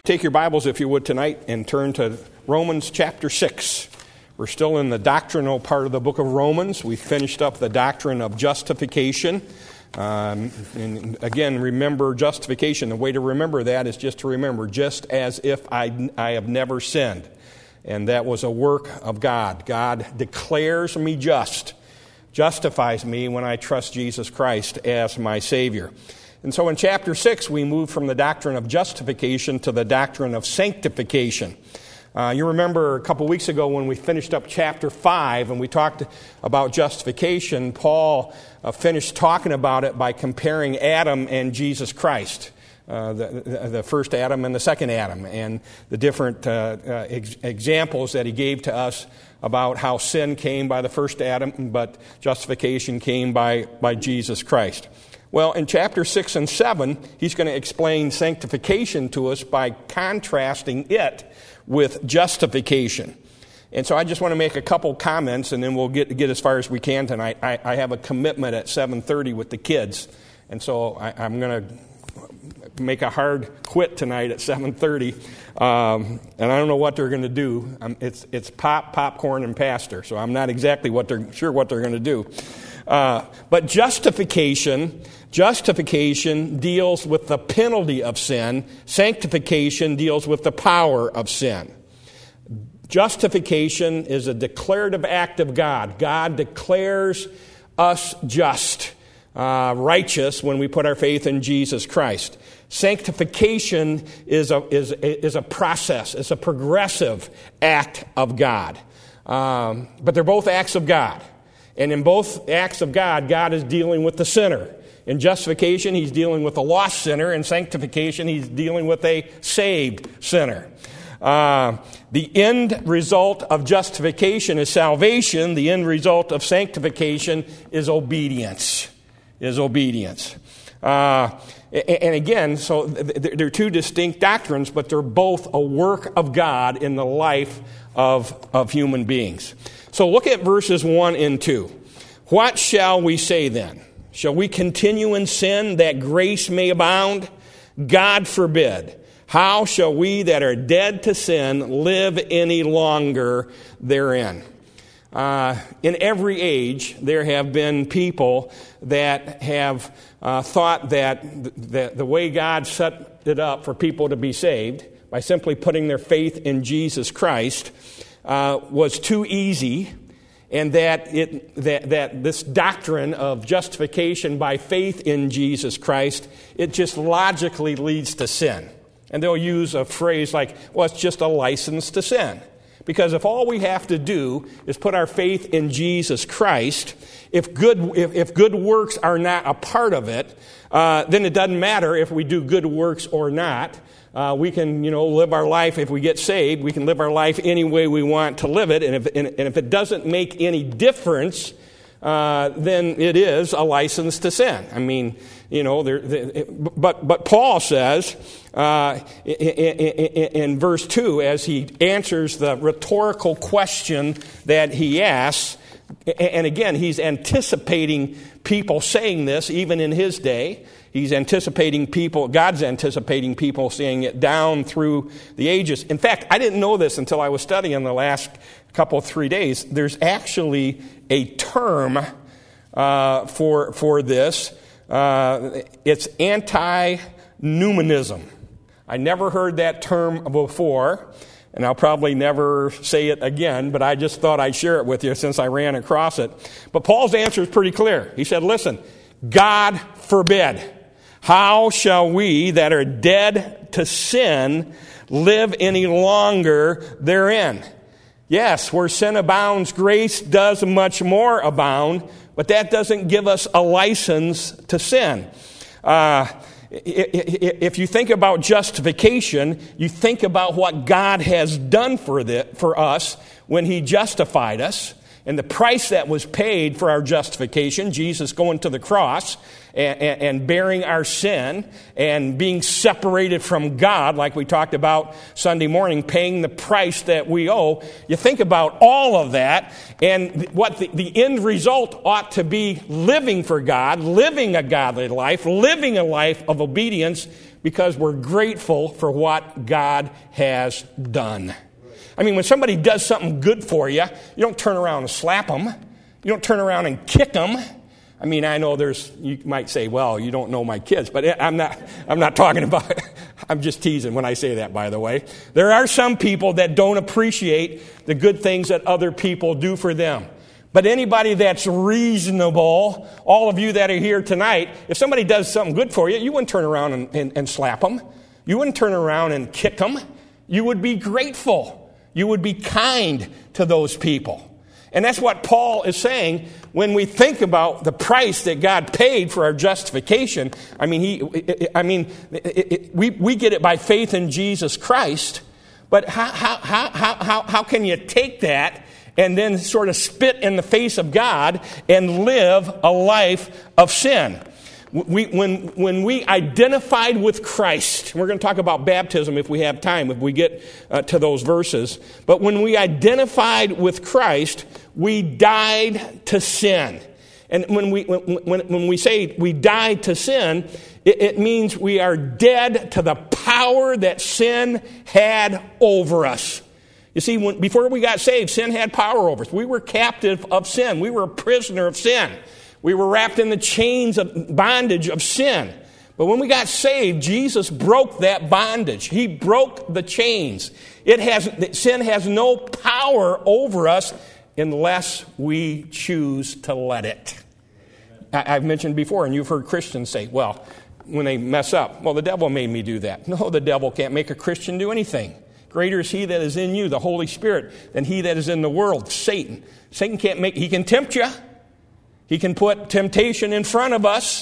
Take your Bibles, if you would, tonight and turn to Romans chapter 6. We're still in the doctrinal part of the book of Romans. We finished up the doctrine of justification. And again, remember justification. The way to remember that is just to remember, just as if I have never sinned. And that was a work of God. God declares me just, justifies me when I trust Jesus Christ as my Savior. And so in chapter 6, we move from the doctrine of justification to the doctrine of sanctification. You remember a couple weeks ago when we finished up chapter 5 and we talked about justification, Paul finished talking about it by comparing Adam and Jesus Christ, the first Adam and the second Adam, and the different examples that he gave to us about how sin came by the first Adam, but justification came by Jesus Christ. Well, in chapter 6 and 7, he's going to explain sanctification to us by contrasting it with justification. And so I just want to make a couple comments, and then we'll get as far as we can tonight. I have a commitment at 7:30 with the kids, and so I'm going to make a hard quit tonight at 7:30, and I don't know what they're going to do. It's popcorn, and pastor, so I'm not exactly sure what they're going to do. But justification deals with the penalty of sin. Sanctification deals with the power of sin. Justification is a declarative act of God. God declares us just, righteous when we put our faith in Jesus Christ. Sanctification is a process. It's a progressive act of God. But they're both acts of God. And in both acts of God, God is dealing with the sinner. In justification, he's dealing with a lost sinner. In sanctification, he's dealing with a saved sinner. The end result of justification is salvation. The end result of sanctification is obedience. And again, so they're two distinct doctrines, but they're both a work of God in the life of human beings. So look at verses 1 and 2. What shall we say then? Shall we continue in sin that grace may abound? God forbid. How shall we that are dead to sin live any longer therein? In every age, there have been people that have thought that the way God set it up for people to be saved, by simply putting their faith in Jesus Christ, was too easy, and that this doctrine of justification by faith in Jesus Christ, it just logically leads to sin. And they'll use a phrase like, well, it's just a license to sin. Because if all we have to do is put our faith in Jesus Christ, if good works are not a part of it, then it doesn't matter if we do good works or not. We can, live our life. If we get saved, we can live our life any way we want to live it. And if it doesn't make any difference, then it is a license to sin. I mean, but Paul says in verse 2, as he answers the rhetorical question that he asks, and again, he's anticipating people saying this even in his day. God's anticipating people saying it down through the ages. In fact, I didn't know this until I was studying the last 3 days. There's actually a term for this. It's anti-numinism. I never heard that term before, and I'll probably never say it again, but I just thought I'd share it with you since I ran across it. But Paul's answer is pretty clear. He said, listen, God forbid. How shall we that are dead to sin live any longer therein? Yes, where sin abounds, grace does much more abound, but that doesn't give us a license to sin. If you think about justification, you think about what God has done for us when He justified us, and the price that was paid for our justification, Jesus going to the cross and bearing our sin and being separated from God, like we talked about Sunday morning, paying the price that we owe. You think about all of that, and what the end result ought to be living for God, living a godly life, living a life of obedience, because we're grateful for what God has done. I mean, when somebody does something good for you, you don't turn around and slap them. You don't turn around and kick them. I mean, I know you might say, well, you don't know my kids, but I'm not talking about it. I'm just teasing when I say that, by the way. There are some people that don't appreciate the good things that other people do for them. But anybody that's reasonable, all of you that are here tonight, if somebody does something good for you, you wouldn't turn around and slap them. You wouldn't turn around and kick them. You would be grateful. You would be kind to those people. And that's what Paul is saying when we think about the price that God paid for our justification. I mean, we get it by faith in Jesus Christ. But how can you take that and then sort of spit in the face of God and live a life of sin? When we identified with Christ, we're going to talk about baptism if we have time, if we get to those verses. But when we identified with Christ, we died to sin. And when we say we died to sin, it means we are dead to the power that sin had over us. You see, before we got saved, sin had power over us. We were captive of sin. We were a prisoner of sin. We were wrapped in the chains of bondage of sin. But when we got saved, Jesus broke that bondage. He broke the chains. Sin has no power over us unless we choose to let it. I've mentioned before, and you've heard Christians say, well, when they mess up, well, the devil made me do that. No, the devil can't make a Christian do anything. Greater is he that is in you, the Holy Spirit, than he that is in the world, Satan. Satan he can tempt you. He can put temptation in front of us.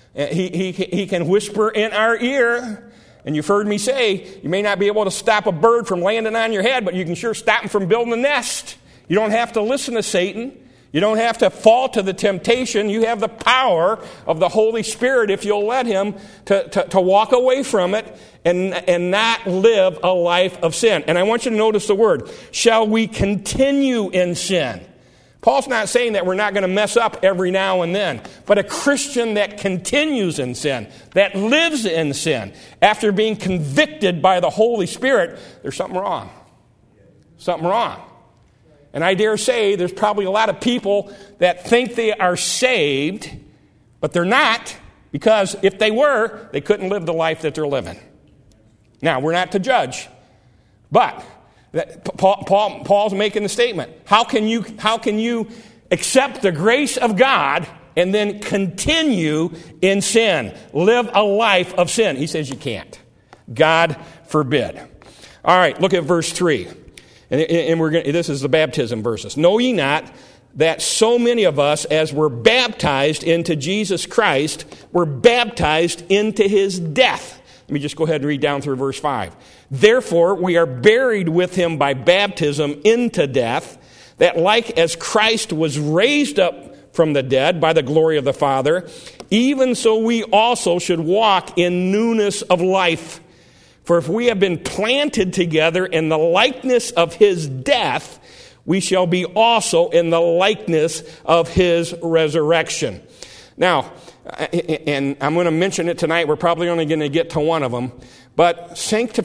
He can whisper in our ear. And you've heard me say, you may not be able to stop a bird from landing on your head, but you can sure stop him from building a nest. You don't have to listen to Satan. You don't have to fall to the temptation. You have the power of the Holy Spirit, if you'll let him, to walk away from it and not live a life of sin. And I want you to notice the word, shall we continue in sin? Paul's not saying that we're not going to mess up every now and then, but a Christian that continues in sin, that lives in sin, after being convicted by the Holy Spirit, there's something wrong. Something wrong. And I dare say there's probably a lot of people that think they are saved, but they're not, because if they were, they couldn't live the life that they're living. Now, we're not to judge, but Paul's making the statement. How can you accept the grace of God and then continue in sin? Live a life of sin. He says you can't. God forbid. All right, look at verse 3. And this is the baptism verses. Know ye not that so many of us, as were baptized into Jesus Christ, were baptized into his death? Let me just go ahead and read down through verse 5. Therefore, we are buried with him by baptism into death, that like as Christ was raised up from the dead by the glory of the Father, even so we also should walk in newness of life. For if we have been planted together in the likeness of his death, we shall be also in the likeness of his resurrection. Now, and I'm going to mention it tonight. We're probably only going to get to one of them. But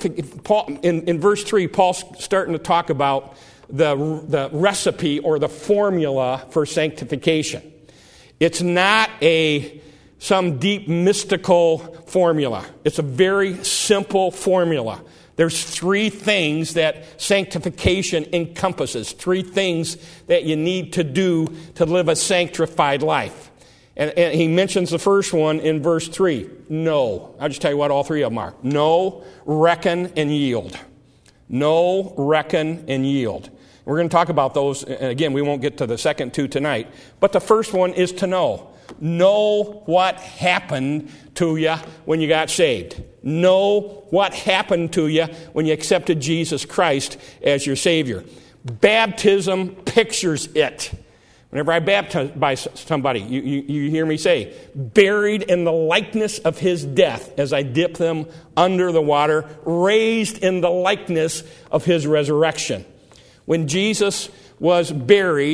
in verse 3, Paul's starting to talk about the recipe or the formula for sanctification. It's not some deep mystical formula. It's a very simple formula. There's 3 things that sanctification encompasses. 3 things that you need to do to live a sanctified life. And he mentions the first one in verse 3. Know. I'll just tell you what all 3 of them are. Know, reckon, and yield. Know, reckon, and yield. We're going to talk about those. And again, we won't get to the second 2 tonight. But the first one is to know. Know what happened to you when you got saved. Know what happened to you when you accepted Jesus Christ as your Savior. Baptism pictures it. Whenever I baptize somebody, you hear me say, buried in the likeness of his death as I dip them under the water, raised in the likeness of his resurrection. When Jesus was buried,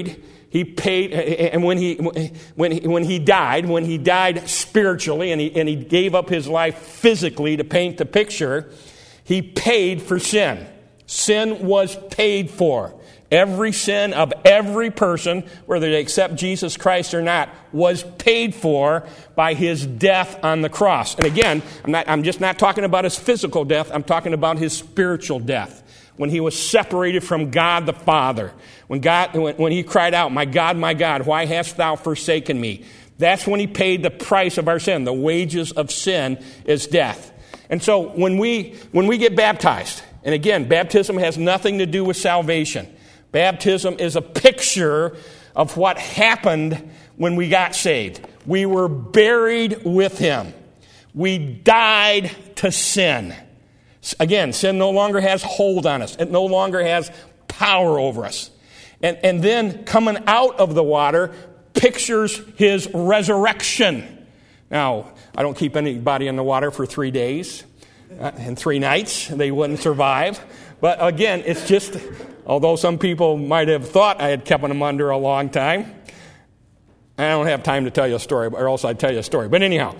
He paid, and when he died spiritually, and he gave up his life physically to paint the picture, he paid for sin. Sin was paid for. Every sin of every person, whether they accept Jesus Christ or not, was paid for by his death on the cross. And again, I'm just not talking about his physical death. I'm talking about his spiritual death. When he was separated from God the Father. When he cried out, my God, why hast thou forsaken me? That's when he paid the price of our sin. The wages of sin is death. And so when we get baptized, and again, baptism has nothing to do with salvation. Baptism is a picture of what happened when we got saved. We were buried with him. We died to sin. Again, sin no longer has hold on us. It no longer has power over us. And then coming out of the water pictures his resurrection. Now, I don't keep anybody in the water for 3 days and 3 nights. They wouldn't survive. But again, it's just, although some people might have thought I had kept them under a long time, I don't have time to tell you a story, or else I'd tell you a story. But anyhow,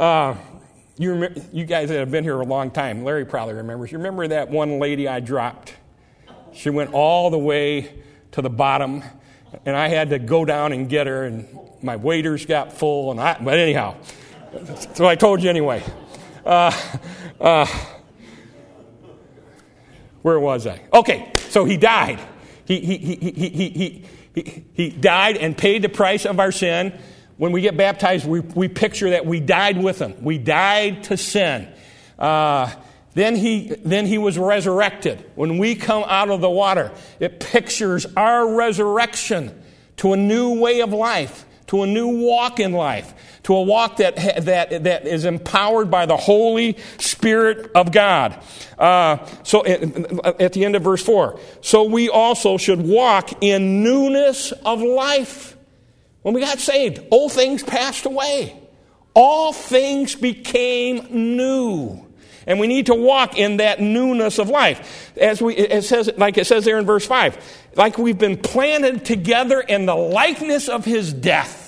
you guys that have been here a long time, Larry probably remembers. You remember that one lady I dropped? She went all the way to the bottom, and I had to go down and get her, and my waders got full. But anyhow, so I told you anyway. Where was I? Okay, so he died. He died and paid the price of our sin. When we get baptized, we picture that we died with him. We died to sin. Then he was resurrected. When we come out of the water, it pictures our resurrection to a new way of life, to a new walk in life, to a walk that is empowered by the Holy Spirit of God. So at the end of verse 4, so we also should walk in newness of life. When we got saved, old things passed away. All things became new. And we need to walk in that newness of life. It says there in verse 5, like we've been planted together in the likeness of his death.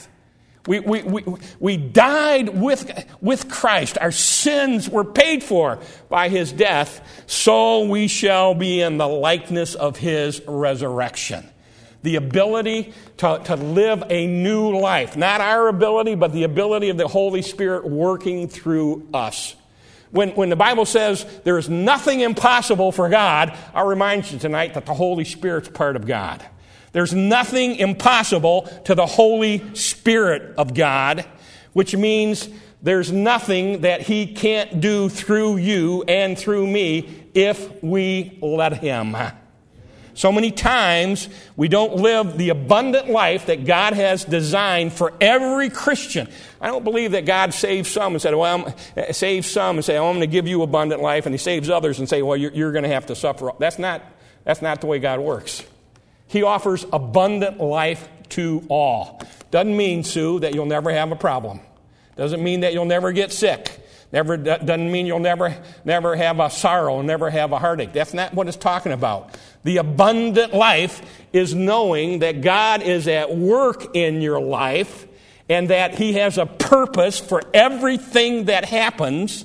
We died with Christ. Our sins were paid for by his death, so we shall be in the likeness of his resurrection. The ability to live a new life. Not our ability, but the ability of the Holy Spirit working through us. When the Bible says there is nothing impossible for God, I'll remind you tonight that the Holy Spirit's part of God. There's nothing impossible to the Holy Spirit of God, which means there's nothing that he can't do through you and through me if we let him. So many times we don't live the abundant life that God has designed for every Christian. I don't believe that God saves some and said, "Well, I'm going to give you abundant life," and he saves others and say, "Well, you're going to have to suffer." That's not the way God works. He offers abundant life to all. Doesn't mean, Sue, that you'll never have a problem. Doesn't mean that you'll never get sick. Doesn't mean you'll never have a sorrow, never have a heartache. That's not what it's talking about. The abundant life is knowing that God is at work in your life and that he has a purpose for everything that happens.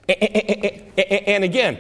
And again,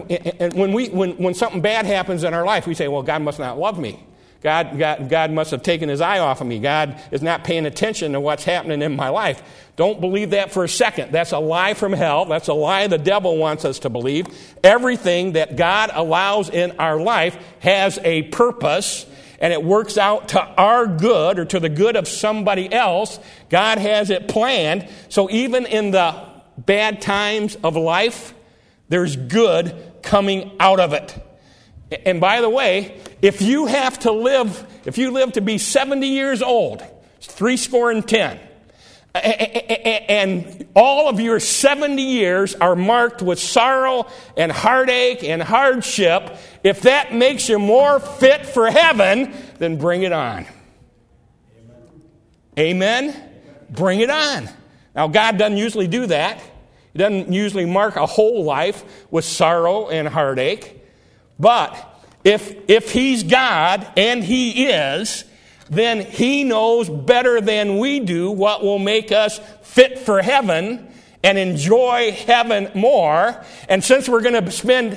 when something bad happens in our life, we say, "Well, God must not love me. God must have taken his eye off of me. God is not paying attention to what's happening in my life." Don't believe that for a second. That's a lie from hell. That's a lie the devil wants us to believe. Everything that God allows in our life has a purpose, and it works out to our good or to the good of somebody else. God has it planned. So even in the bad times of life, there's good coming out of it. And by the way, if you live to be 70 years old, 70, and all of your 70 years are marked with sorrow and heartache and hardship, if that makes you more fit for heaven, then bring it on. Amen? Bring it on. Now, God doesn't usually do that. He doesn't usually mark a whole life with sorrow and heartache. But if he's God, and he is, then He knows better than we do what will make us fit for heaven and enjoy heaven more. And since we're going to spend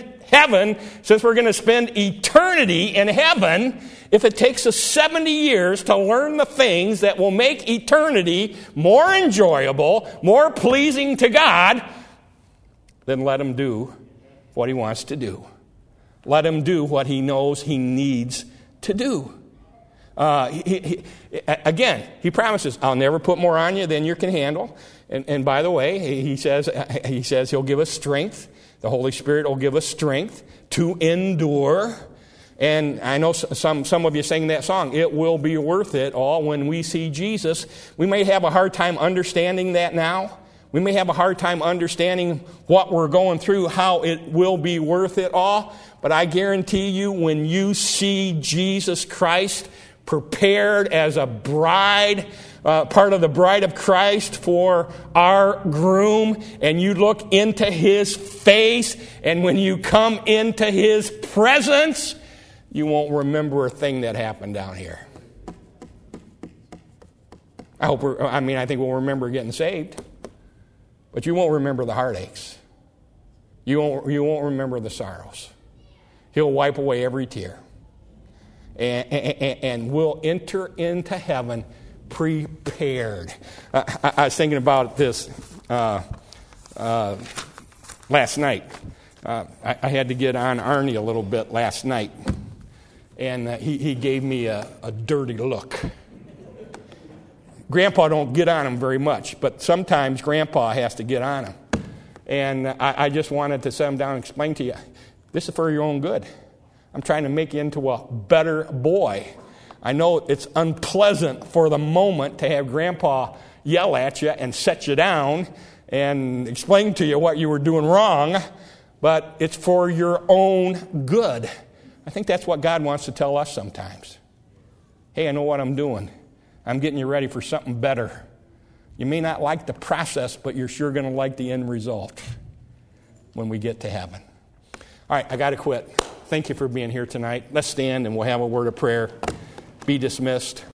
eternity in heaven, if it takes us 70 years to learn the things that will make eternity more enjoyable, more pleasing to God, then let Him do what He wants to do. Let Him do what He knows He needs to do. He promises, I'll never put more on you than you can handle. And by the way, He says He'll give us strength. The Holy Spirit will give us strength to endure. And I know some of you sang that song, it will be worth it all when we see Jesus. We may have a hard time understanding that now. We may have a hard time understanding what we're going through, how it will be worth it all. But I guarantee you, when you see Jesus Christ prepared as a bride, part of the bride of Christ for our groom, and you look into His face, and when you come into His presence, you won't remember a thing that happened down here. I think we'll remember getting saved. But you won't remember the heartaches. You won't remember the sorrows. He'll wipe away every tear. And we'll enter into heaven prepared. I was thinking about this last night. I had to get on Arnie a little bit last night. And he gave me a dirty look. Grandpa don't get on him very much, but sometimes Grandpa has to get on him. And I just wanted to sit him down and explain to you, this is for your own good. I'm trying to make you into a better boy. I know it's unpleasant for the moment to have Grandpa yell at you and set you down and explain to you what you were doing wrong, but it's for your own good. I think that's what God wants to tell us sometimes. Hey, I know what I'm doing. I'm getting you ready for something better. You may not like the process, but you're sure going to like the end result when we get to heaven. All right, I got to quit. Thank you for being here tonight. Let's stand and we'll have a word of prayer. Be dismissed.